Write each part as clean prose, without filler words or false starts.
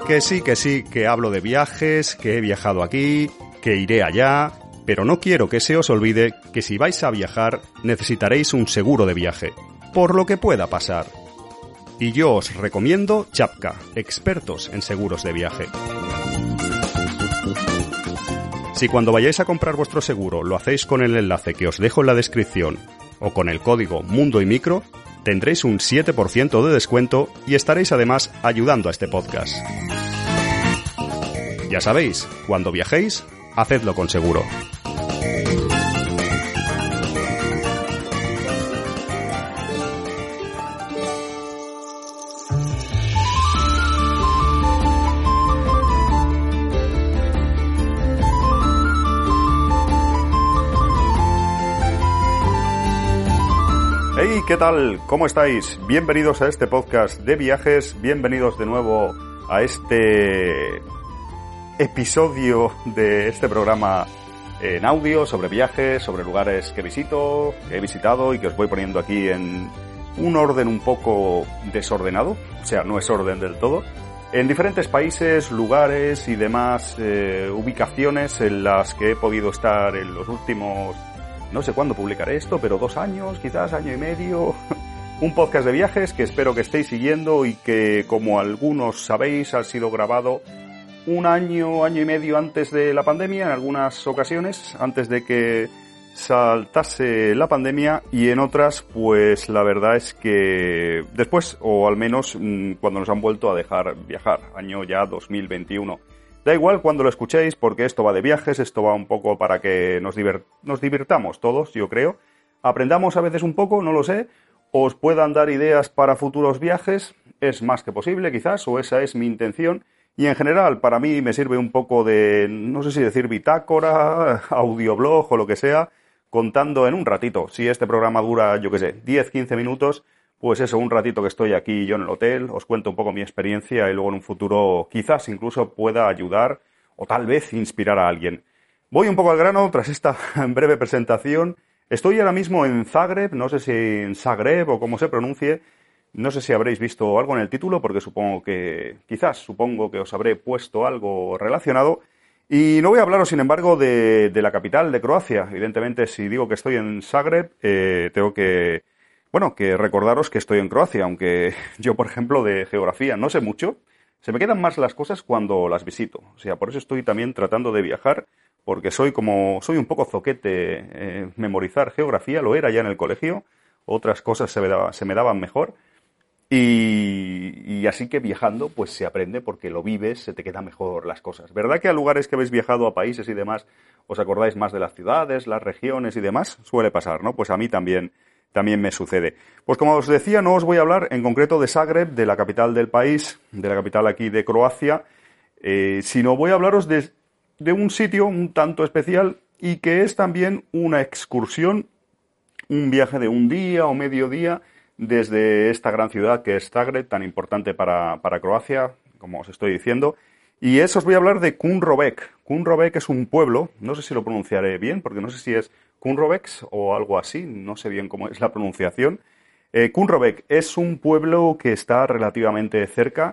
Que sí, que hablo de viajes, que he viajado aquí, que iré allá, pero no quiero que se os olvide que si vais a viajar necesitaréis un seguro de viaje, por lo que pueda pasar. Y yo os recomiendo Chapka, expertos en seguros de viaje. Si cuando vayáis a comprar vuestro seguro lo hacéis con el enlace que os dejo en la descripción o con el código Mundo y Micro, tendréis un 7% de descuento y estaréis además ayudando a este podcast. Ya sabéis, cuando viajéis, hacedlo con seguro. Hey, ¿qué tal? ¿Cómo estáis? Bienvenidos a este podcast de viajes, bienvenidos de nuevo a este episodio de este programa en audio sobre viajes, sobre lugares que visito, que he visitado y que os voy poniendo aquí en un orden un poco desordenado, o sea, no es orden del todo, en diferentes países, lugares y demás ubicaciones en las que he podido estar en los últimos... No sé cuándo publicaré esto, pero 2 años, quizás año y medio. Un podcast de viajes que espero que estéis siguiendo y que, como algunos sabéis, ha sido grabado un año, año y medio antes de la pandemia, en algunas ocasiones, antes de que saltase la pandemia, y en otras, pues la verdad es que después, o al menos cuando nos han vuelto a dejar viajar, año ya 2021. Da igual cuando lo escuchéis, porque esto va de viajes, esto va un poco para que nos divirtamos todos, yo creo. Aprendamos a veces un poco, no lo sé, os puedan dar ideas para futuros viajes, es más que posible quizás, o esa es mi intención. Y en general, para mí me sirve un poco de, no sé si decir bitácora, audioblog o lo que sea, contando en un ratito. Si este programa dura, yo qué sé, 10-15 minutos, pues eso, un ratito que estoy aquí yo en el hotel, os cuento un poco mi experiencia y luego en un futuro quizás incluso pueda ayudar o tal vez inspirar a alguien. Voy un poco al grano tras esta breve presentación. Estoy ahora mismo en Zagreb, no sé si en Zagreb o como se pronuncie, no sé si habréis visto algo en el título porque supongo que os habré puesto algo relacionado. Y no voy a hablaros, sin embargo, de la capital de Croacia. Evidentemente, si digo que estoy en Zagreb, tengo que recordaros que estoy en Croacia, aunque yo, por ejemplo, de geografía no sé mucho, se me quedan más las cosas cuando las visito. O sea, por eso estoy también tratando de viajar, porque soy un poco zoquete, memorizar geografía, lo era ya en el colegio, otras cosas se me daban mejor, y así que viajando pues se aprende porque lo vives, se te quedan mejor las cosas. ¿Verdad que a lugares que habéis viajado, a países y demás, os acordáis más de las ciudades, las regiones y demás? Suele pasar, ¿no? Pues a mí también me sucede. Pues como os decía, no os voy a hablar en concreto de Zagreb, de la capital del país, de la capital aquí de Croacia, sino voy a hablaros de un sitio un tanto especial y que es también una excursión, un viaje de un día o medio día desde esta gran ciudad que es Zagreb, tan importante para Croacia, como os estoy diciendo. Y os voy a hablar de Kumrovec. Kumrovec es un pueblo, no sé si lo pronunciaré bien, porque no sé si es Kumrovec o algo así, no sé bien cómo es la pronunciación. Kumrovec es un pueblo que está relativamente cerca,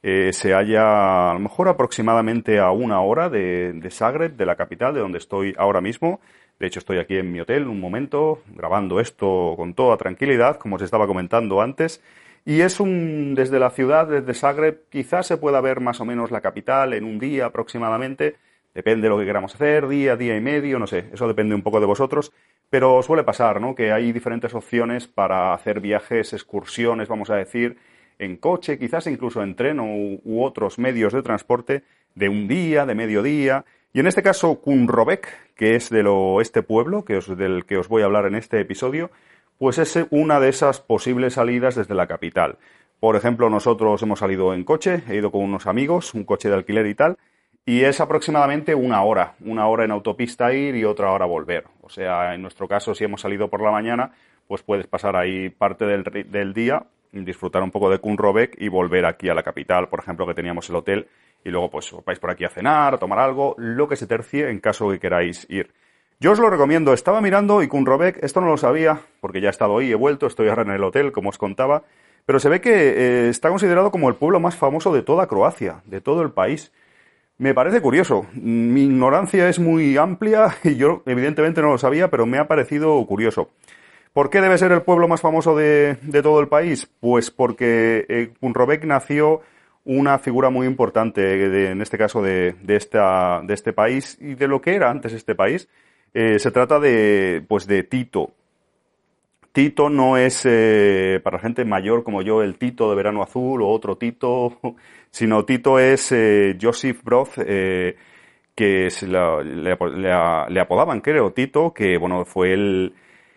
se halla a lo mejor aproximadamente a 1 hora de Zagreb, de la capital, de donde estoy ahora mismo. De hecho, estoy aquí en mi hotel un momento, grabando esto con toda tranquilidad, como os estaba comentando antes. Y desde la ciudad, desde Zagreb, quizás se pueda ver más o menos la capital en un día aproximadamente. Depende de lo que queramos hacer, día y medio, no sé, eso depende un poco de vosotros. Pero suele pasar, ¿no?, que hay diferentes opciones para hacer viajes, excursiones, vamos a decir, en coche, quizás incluso en tren u otros medios de transporte, de un día, de mediodía. Y en este caso, Kumrovec, que es este pueblo del que os voy a hablar en este episodio, pues es una de esas posibles salidas desde la capital. Por ejemplo, nosotros hemos salido en coche, he ido con unos amigos, un coche de alquiler y tal, y es aproximadamente 1 hora en autopista ir y otra hora volver. O sea, en nuestro caso, si hemos salido por la mañana, pues puedes pasar ahí parte del día, disfrutar un poco de Kumrovec y volver aquí a la capital, por ejemplo, que teníamos el hotel, y luego pues vais por aquí a cenar, a tomar algo, lo que se tercie en caso que queráis ir. Yo os lo recomiendo. Estaba mirando y Kumrovec, esto no lo sabía, porque ya he estado ahí, he vuelto, estoy ahora en el hotel, como os contaba, pero se ve que está considerado como el pueblo más famoso de toda Croacia, de todo el país. Me parece curioso. Mi ignorancia es muy amplia y yo evidentemente no lo sabía, pero me ha parecido curioso. ¿Por qué debe ser el pueblo más famoso de todo el país? Pues porque Kunrovec nació una figura muy importante, en este caso de este país y de lo que era antes este país. Se trata de Tito. Tito no es, para gente mayor como yo, el Tito de Verano Azul o otro Tito, sino Tito es Josip Broz, que le apodaban, creo, Tito, que bueno, fue el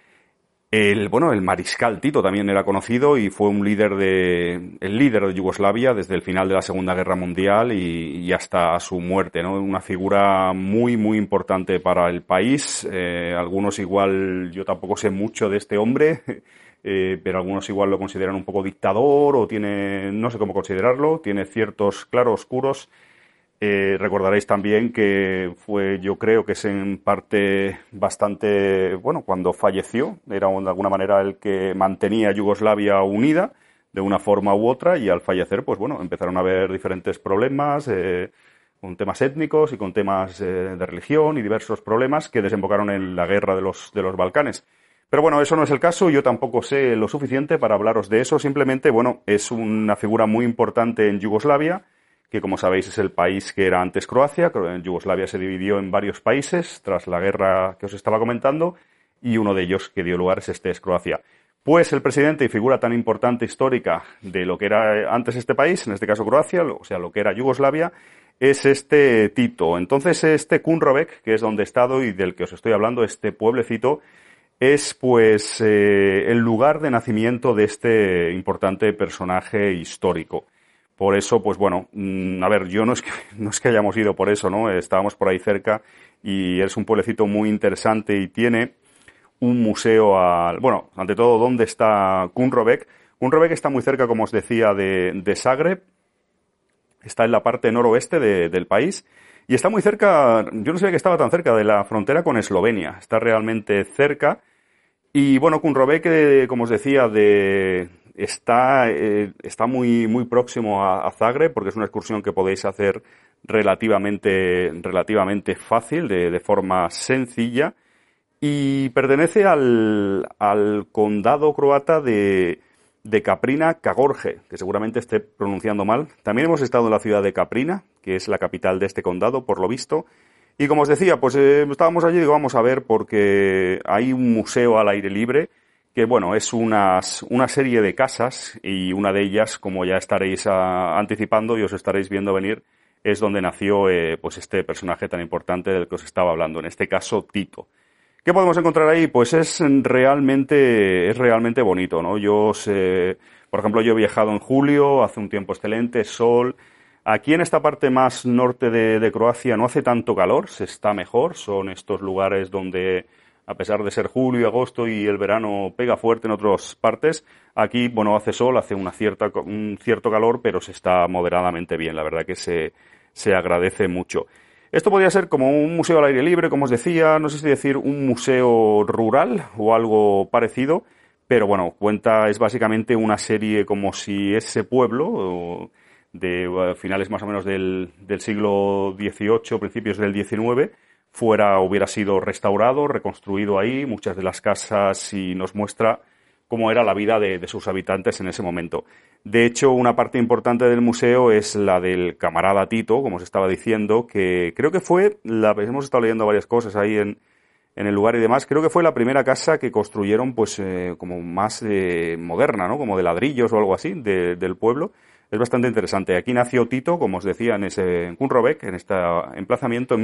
mariscal Tito también era conocido y fue el líder de Yugoslavia desde el final de la Segunda Guerra Mundial y hasta su muerte, ¿no? Una figura muy, muy importante para el país. Algunos igual, yo tampoco sé mucho de este hombre, pero algunos igual lo consideran un poco dictador o no sé cómo considerarlo, tiene ciertos claroscuros. Recordaréis también que yo creo que es en parte bastante, bueno, cuando falleció, era de alguna manera el que mantenía a Yugoslavia unida de una forma u otra y al fallecer, pues bueno, empezaron a haber diferentes problemas con temas étnicos y con temas de religión y diversos problemas que desembocaron en la guerra de los Balcanes. Pero bueno, eso no es el caso, yo tampoco sé lo suficiente para hablaros de eso, simplemente, bueno, es una figura muy importante en Yugoslavia, que como sabéis es el país que era antes Croacia. Yugoslavia se dividió en varios países tras la guerra que os estaba comentando y uno de ellos que dio lugar es Croacia. Pues el presidente y figura tan importante histórica de lo que era antes este país, en este caso Croacia, o sea, lo que era Yugoslavia, es este Tito. Entonces este Kunrovec, que es donde he estado y del que os estoy hablando, este pueblecito, es pues el lugar de nacimiento de este importante personaje histórico. Por eso, pues bueno, a ver, yo no es que hayamos ido por eso, ¿no? Estábamos por ahí cerca y es un pueblecito muy interesante y tiene un museo bueno, ante todo, ¿dónde está Kunrovec? Kunrovec está muy cerca, como os decía, de Zagreb. Está en la parte noroeste del país y está muy cerca, yo no sabía que estaba tan cerca de la frontera con Eslovenia. Está realmente cerca y bueno, Kunrovec, como os decía, está muy, muy próximo a Zagreb porque es una excursión que podéis hacer relativamente fácil, de forma sencilla, y pertenece al condado croata de Kaprina-Kagorje, que seguramente esté pronunciando mal. También hemos estado en la ciudad de Kaprina, que es la capital de este condado, por lo visto. Y como os decía, pues estábamos allí y digo, vamos a ver, porque hay un museo al aire libre que bueno, es una serie de casas y una de ellas, como ya estaréis anticipando y os estaréis viendo venir, es donde nació pues este personaje tan importante del que os estaba hablando, en este caso Tito. ¿Qué podemos encontrar ahí? Pues es realmente bonito, ¿no? Por ejemplo, yo he viajado en julio, hace un tiempo excelente, sol. Aquí en esta parte más norte de Croacia no hace tanto calor, se está mejor, son estos lugares donde, a pesar de ser julio y agosto y el verano pega fuerte en otras partes, aquí, bueno, hace sol, hace un cierto calor, pero se está moderadamente bien. La verdad que se agradece mucho. Esto podría ser como un museo al aire libre, como os decía, no sé si decir un museo rural o algo parecido, pero bueno, es básicamente una serie como si ese pueblo de finales más o menos del siglo XVIII, principios del XIX, hubiera sido restaurado, reconstruido ahí, muchas de las casas, y nos muestra cómo era la vida de sus habitantes en ese momento. De hecho, una parte importante del museo es la del camarada Tito, como os estaba diciendo, que creo que hemos estado leyendo varias cosas ahí en el lugar y demás, creo que fue la primera casa que construyeron pues como más moderna, ¿no? Como de ladrillos o algo así, del pueblo. Es bastante interesante. Aquí nació Tito, como os decía, en Kunrovec, en este emplazamiento, en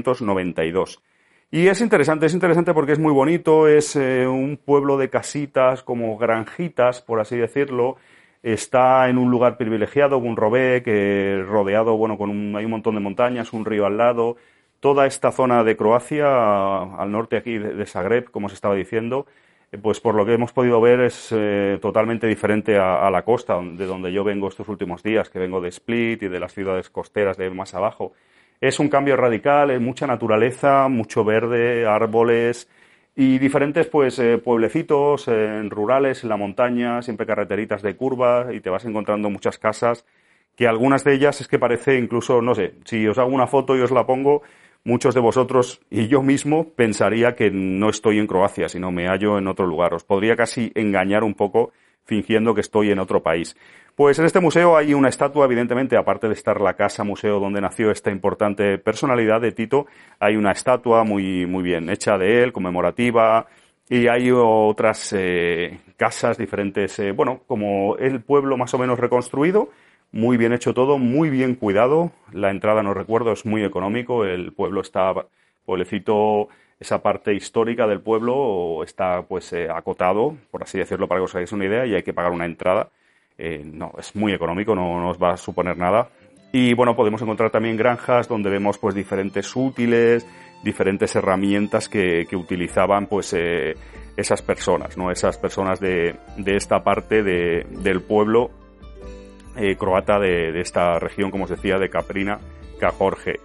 1892. Y es interesante porque es muy bonito, es un pueblo de casitas, como granjitas, por así decirlo. Está en un lugar privilegiado, Kunrovec, rodeado, bueno, hay un montón de montañas, un río al lado. Toda esta zona de Croacia, al norte aquí de Zagreb, como os estaba diciendo, pues por lo que hemos podido ver es totalmente diferente a la costa, de donde yo vengo estos últimos días, que vengo de Split y de las ciudades costeras de más abajo. Es un cambio radical, mucha naturaleza, mucho verde, árboles Y diferentes pues pueblecitos rurales, en la montaña, siempre carreteritas de curva, y te vas encontrando muchas casas que algunas de ellas es que parece incluso, no sé, si os hago una foto y os la pongo, muchos de vosotros y yo mismo pensaría que no estoy en Croacia, sino me hallo en otro lugar. Os podría casi engañar un poco fingiendo que estoy en otro país. Pues en este museo hay una estatua, evidentemente, aparte de estar la casa museo donde nació esta importante personalidad de Tito, hay una estatua muy, muy bien hecha de él, conmemorativa, y hay otras casas diferentes, bueno, como el pueblo más o menos reconstruido, muy bien hecho todo, muy bien cuidado. La entrada, no recuerdo, es muy económico. El pueblo está, pueblecito, esa parte histórica del pueblo está pues acotado, por así decirlo, para que os hagáis una idea, y hay que pagar una entrada. No, es muy económico, no nos va a suponer nada. Y bueno, podemos encontrar también granjas donde vemos pues diferentes útiles, diferentes herramientas que utilizaban pues esas personas, ¿no? Esas personas de esta parte del pueblo croata de esta región, como os decía, de Kaprina, Kajorge.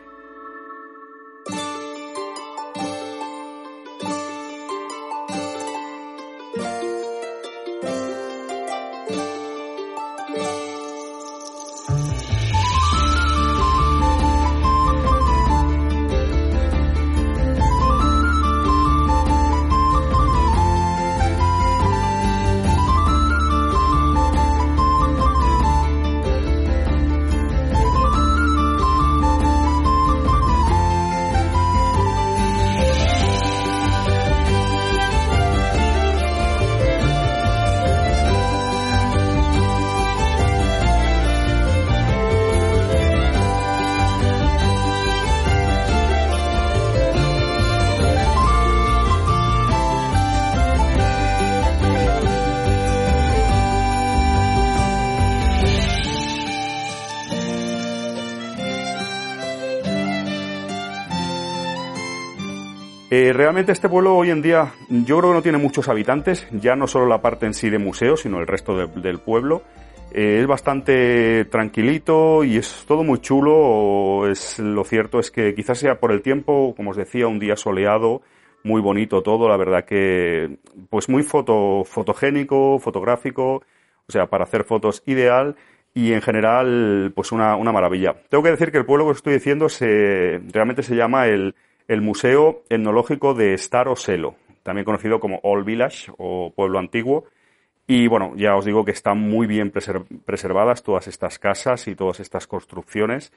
Realmente este pueblo hoy en día yo creo que no tiene muchos habitantes, ya no solo la parte en sí de museo, sino el resto del pueblo. Es bastante tranquilito y es todo muy chulo. Lo cierto es que quizás sea por el tiempo, como os decía, un día soleado, muy bonito todo, la verdad que pues muy fotogénico, fotográfico, o sea, para hacer fotos ideal. Y en general, pues una maravilla. Tengo que decir que el pueblo que os estoy diciendo realmente se llama el Museo Etnológico de Staro Selo, también conocido como Old Village o Pueblo Antiguo. Y bueno, ya os digo que están muy bien preservadas todas estas casas y todas estas construcciones.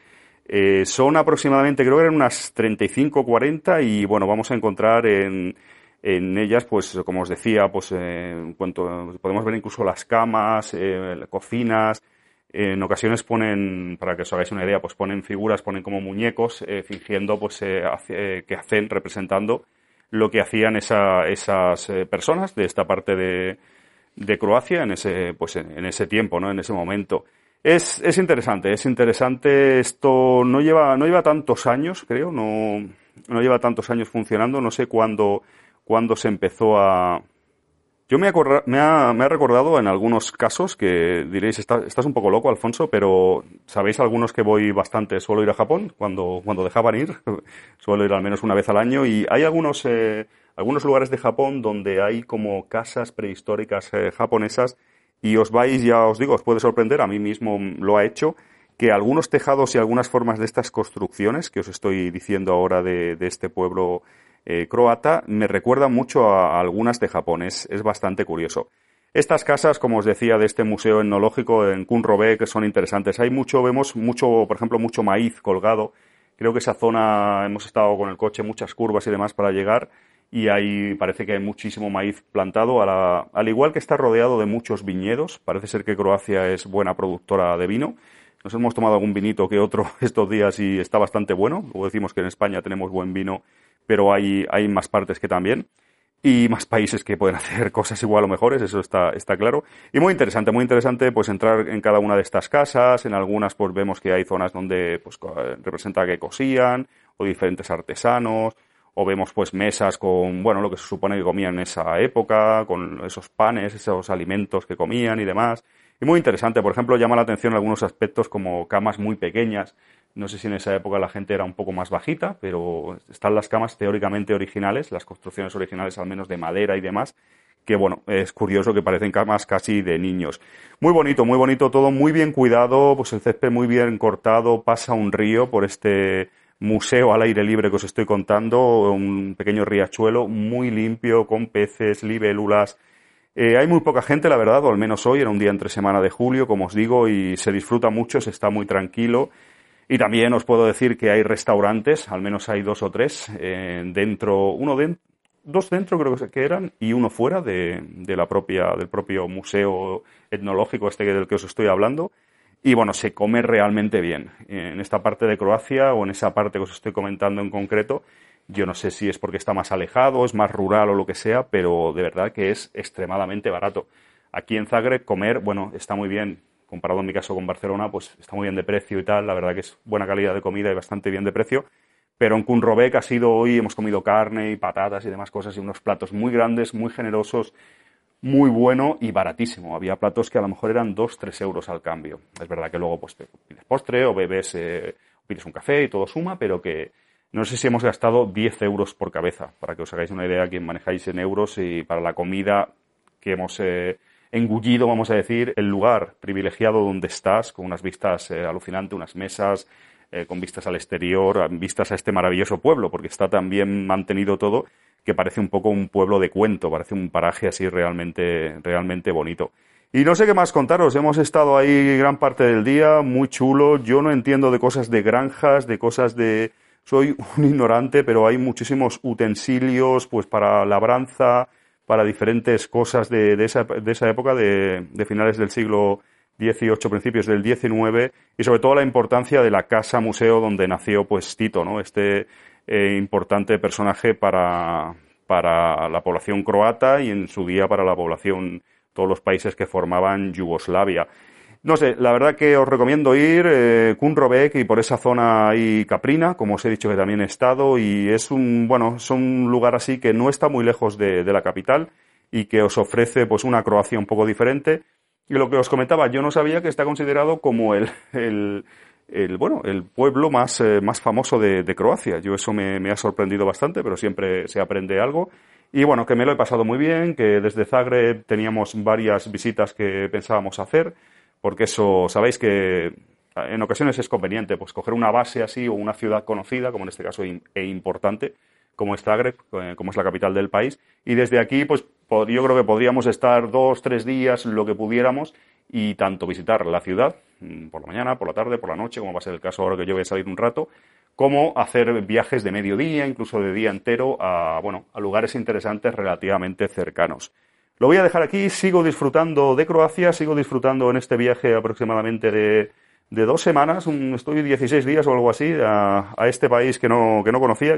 Son aproximadamente, creo que eran unas 35 o 40, y bueno, vamos a encontrar en ellas, pues como os decía, pues en cuanto podemos ver incluso las camas, cocinas. En ocasiones ponen, para que os hagáis una idea, pues ponen figuras, ponen como muñecos, fingiendo pues que hacen, representando lo que hacían esas personas de esta parte de Croacia en ese tiempo, ¿no? En ese momento. Es interesante. Esto no lleva tantos años, creo, no lleva tantos años funcionando. No sé cuándo se empezó a... Yo me ha recordado en algunos casos que diréis, estás un poco loco, Alfonso, pero sabéis algunos que voy bastante, suelo ir a Japón cuando dejaban ir, suelo ir al menos una vez al año, y hay algunos lugares de Japón donde hay como casas prehistóricas japonesas, y ya os digo, os puede sorprender, a mí mismo lo ha hecho, que algunos tejados y algunas formas de estas construcciones que os estoy diciendo ahora de este pueblo croata me recuerda mucho a algunas de Japón. Es bastante curioso. Estas casas, como os decía, de este museo etnológico en Kunrobe, que son interesantes. Vemos mucho, por ejemplo, mucho maíz colgado. Creo que esa zona, hemos estado con el coche, muchas curvas y demás para llegar, y ahí parece que hay muchísimo maíz plantado, al igual que está rodeado de muchos viñedos. Parece ser que Croacia es buena productora de vino. Nos hemos tomado algún vinito que otro estos días y está bastante bueno. Luego decimos que en España tenemos buen vino, pero hay más partes que también, y más países que pueden hacer cosas igual o mejores, eso está claro. Y muy interesante pues entrar en cada una de estas casas. En algunas pues vemos que hay zonas donde pues representa que cosían, o diferentes artesanos, o vemos pues mesas con, bueno, lo que se supone que comían en esa época, con esos panes, esos alimentos que comían y demás. y muy interesante. Por ejemplo, llama la atención algunos aspectos como camas muy pequeñas. No sé si en esa época la gente era un poco más bajita, pero están las camas teóricamente originales, las construcciones originales al menos de madera y demás, que bueno, es curioso que parecen camas casi de niños. Muy bonito todo, muy bien cuidado, pues el césped muy bien cortado, pasa un río por este museo al aire libre que os estoy contando, un pequeño riachuelo muy limpio, con peces, libélulas. Hay muy poca gente, la verdad, o al menos hoy, era un día entre semana de julio, como os digo, y se disfruta mucho, se está muy tranquilo. Y también os puedo decir que hay restaurantes, al menos hay 2 o 3, dos dentro creo que eran, y uno fuera del propio museo etnológico del que os estoy hablando. Y bueno, se come realmente bien. En esta parte de Croacia o en esa parte que os estoy comentando en concreto, yo no sé si es porque está más alejado, es más rural o lo que sea, pero de verdad que es extremadamente barato. Aquí en Zagreb comer, bueno, está muy bien. Comparado en mi caso con Barcelona, pues está muy bien de precio y tal. La verdad que es buena calidad de comida y bastante bien de precio. Pero en Kunrovec ha sido hoy, hemos comido carne y patatas y demás cosas y unos platos muy grandes, muy generosos, muy bueno y baratísimo. Había platos que a lo mejor eran 2-3 euros al cambio. Es verdad que luego pues te pides postre o pides un café y todo suma, pero que no sé si hemos gastado 10 euros por cabeza, para que os hagáis una idea, quien manejáis en euros, y para la comida que hemos engullido, vamos a decir, el lugar privilegiado donde estás, con unas vistas alucinantes, unas mesas con vistas al exterior, vistas a este maravilloso pueblo, porque está tan bien mantenido todo que parece un poco un pueblo de cuento, parece un paraje así realmente bonito. Y no sé qué más contaros, hemos estado ahí gran parte del día, muy chulo. Yo no entiendo de cosas de granjas, de cosas de... Soy un ignorante, pero hay muchísimos utensilios pues para labranza, para diferentes cosas de esa época, de finales del siglo XVIII, principios del XIX, y sobre todo la importancia de la casa museo donde nació pues Tito, ¿no? Importante personaje para la población croata y en su día para la población, todos los países que formaban Yugoslavia. No sé, la verdad que os recomiendo ir, Kunrovec y por esa zona ahí Caprina, como os he dicho que también he estado, y es un lugar así que no está muy lejos de la capital y que os ofrece pues una Croacia un poco diferente. Y lo que os comentaba, yo no sabía que está considerado como el pueblo más famoso de Croacia. Yo eso me ha sorprendido bastante, pero siempre se aprende algo. Y bueno, que me lo he pasado muy bien, que desde Zagreb teníamos varias visitas que pensábamos hacer, porque eso, sabéis que en ocasiones es conveniente pues coger una base así o una ciudad conocida, como en este caso e importante, como es Zagreb, como es la capital del país, y desde aquí pues yo creo que podríamos estar 2-3 días, lo que pudiéramos, y tanto visitar la ciudad, por la mañana, por la tarde, por la noche, como va a ser el caso ahora que yo voy a salir un rato, como hacer viajes de mediodía, incluso de día entero, a lugares interesantes relativamente cercanos. Lo voy a dejar aquí, sigo disfrutando de Croacia, sigo disfrutando en este viaje aproximadamente de 2 semanas, estoy 16 días o algo así, a este país que no conocía,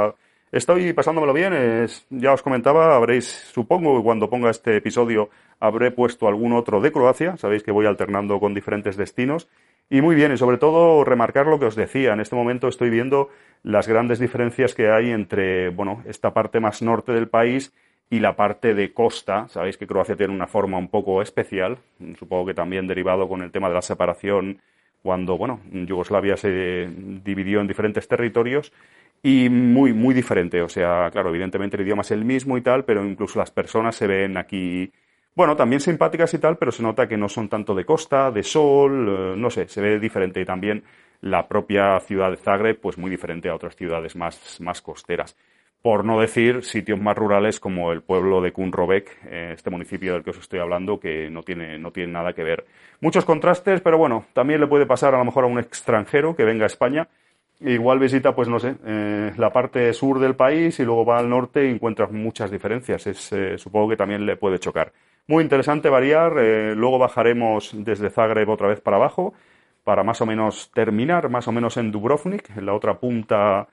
estoy pasándomelo bien. Ya os comentaba, supongo que cuando ponga este episodio habré puesto algún otro de Croacia, sabéis que voy alternando con diferentes destinos, y muy bien, y sobre todo remarcar lo que os decía, en este momento estoy viendo las grandes diferencias que hay entre, esta parte más norte del país y la parte de costa. Sabéis que Croacia tiene una forma un poco especial, supongo que también derivado con el tema de la separación, cuando, Yugoslavia se dividió en diferentes territorios, y muy diferente. O sea, claro, evidentemente el idioma es el mismo y tal, pero incluso las personas se ven aquí, también simpáticas y tal, pero se nota que no son tanto de costa, de sol, no sé, se ve diferente. Y también la propia ciudad de Zagreb, pues muy diferente a otras ciudades más costeras. Por no decir sitios más rurales como el pueblo de Kunrovec, este municipio del que os estoy hablando, que no tiene nada que ver. Muchos contrastes, pero bueno, también le puede pasar a lo mejor a un extranjero que venga a España. Igual visita, pues no sé, la parte sur del país y luego va al norte y encuentra muchas diferencias. Supongo que también le puede chocar. Muy interesante variar. Luego bajaremos desde Zagreb otra vez para abajo para más o menos terminar, más o menos en Dubrovnik, en la otra punta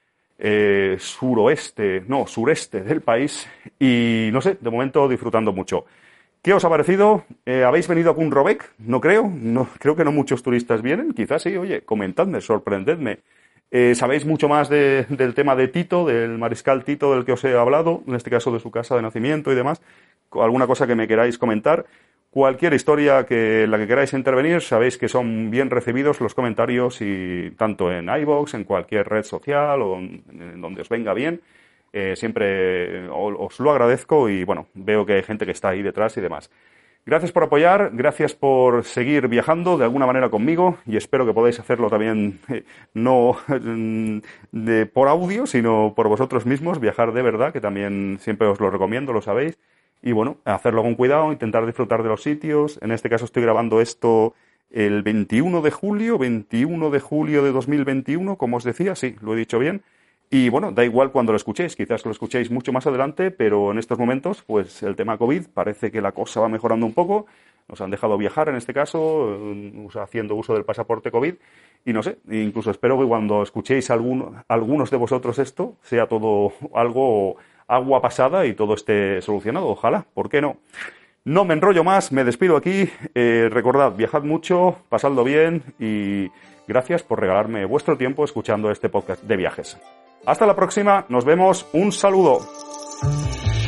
sureste del país. Y no sé, de momento disfrutando mucho. ¿Qué os ha parecido? ¿Habéis venido a Kunrovec? No creo. No, creo que no muchos turistas vienen. Quizás sí, oye, comentadme, sorprendedme. ¿Sabéis mucho más del tema de Tito, del mariscal Tito del que os he hablado? En este caso de su casa de nacimiento y demás. ¿Alguna cosa que me queráis comentar? cualquier historia en la que queráis intervenir, sabéis que son bien recibidos los comentarios, y tanto en iVoox, en cualquier red social o en donde os venga bien. Siempre os lo agradezco y bueno, veo que hay gente que está ahí detrás y demás. Gracias por apoyar, gracias por seguir viajando de alguna manera conmigo, y espero que podáis hacerlo también, no por audio, sino por vosotros mismos, viajar de verdad, que también siempre os lo recomiendo, lo sabéis. Y bueno, hacerlo con cuidado, intentar disfrutar de los sitios. En este caso estoy grabando esto el 21 de julio de 2021, como os decía, sí, lo he dicho bien. Y bueno, da igual cuando lo escuchéis, quizás lo escuchéis mucho más adelante, pero en estos momentos, pues el tema COVID parece que la cosa va mejorando un poco. Nos han dejado viajar, en este caso, haciendo uso del pasaporte COVID. Y no sé, incluso espero que cuando escuchéis algunos de vosotros esto, sea todo algo agua pasada y todo esté solucionado. Ojalá, ¿por qué no? No me enrollo más, me despido aquí. Recordad, viajad mucho, pasadlo bien y gracias por regalarme vuestro tiempo escuchando este podcast de viajes. Hasta la próxima, nos vemos, un saludo.